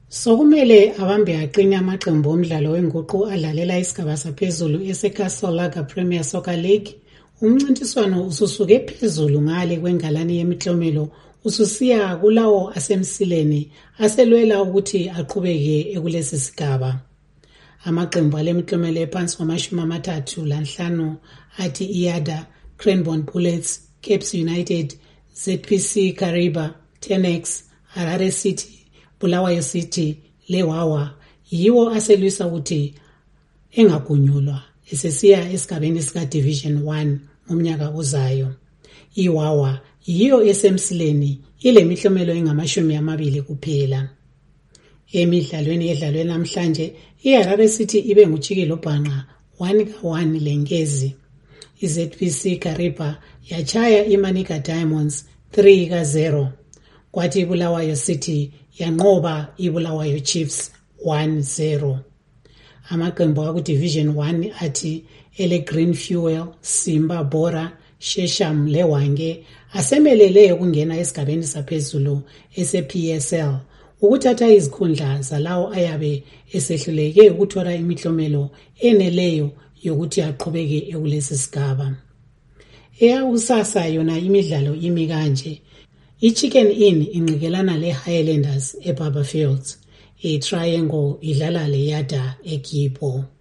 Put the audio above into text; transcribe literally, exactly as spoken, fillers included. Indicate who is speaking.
Speaker 1: Sokumele abambe aqine amaqembu omdlalo wenguqu adlalela isigaba saphezulu eseCastle Lager Premier Soccer League. Umncintiswano ususuke phezulu ngale kwengalani yemiklomelo ususiya kulawo asemsileni aselwela ukuthi aqhubeke ekulesi sigaba. Amaqembu alemiklomelo ephansi kwamashumi amathathu lanhlanu athi iYada, Cranborne Bullets, Caps United, Z P C Kariba, Tenex, Harare City, Bulawayo City, leWawa yiwo aselwisa ukuthi engagunyulwa esesiya esigabeni sika Division one ngomnyaka ozayo. iWawa yiyo esemsileni ile mihlomelo engamashumi amabili kuphela. Emidlalweni edlalwe namhlanje iHarare City ibe nguchikilo bhanqa one ka one lenkezi. iZ P C Kariba yachaya iManica Diamonds three ka zero. Kwathi iBulawayo City yanqoba iBulawayo Chiefs one zero. Amaqembu aku Division one athi ele Green Fuel, Simba Bora, Shesham leWange asemelele ukungena esigabeni saphezulu ese P S L ukuthatha izikhundla zalawo ayabe esehluleke ukuthola imihlomelo eneleyo yokuthi aqhubeke ekulesi sigaba. Eyakusasa yona imidlalo imi kanje. iChicken Inn inqikelana leHighlanders eBarberfields. iTriangle idlala leYada eGippo.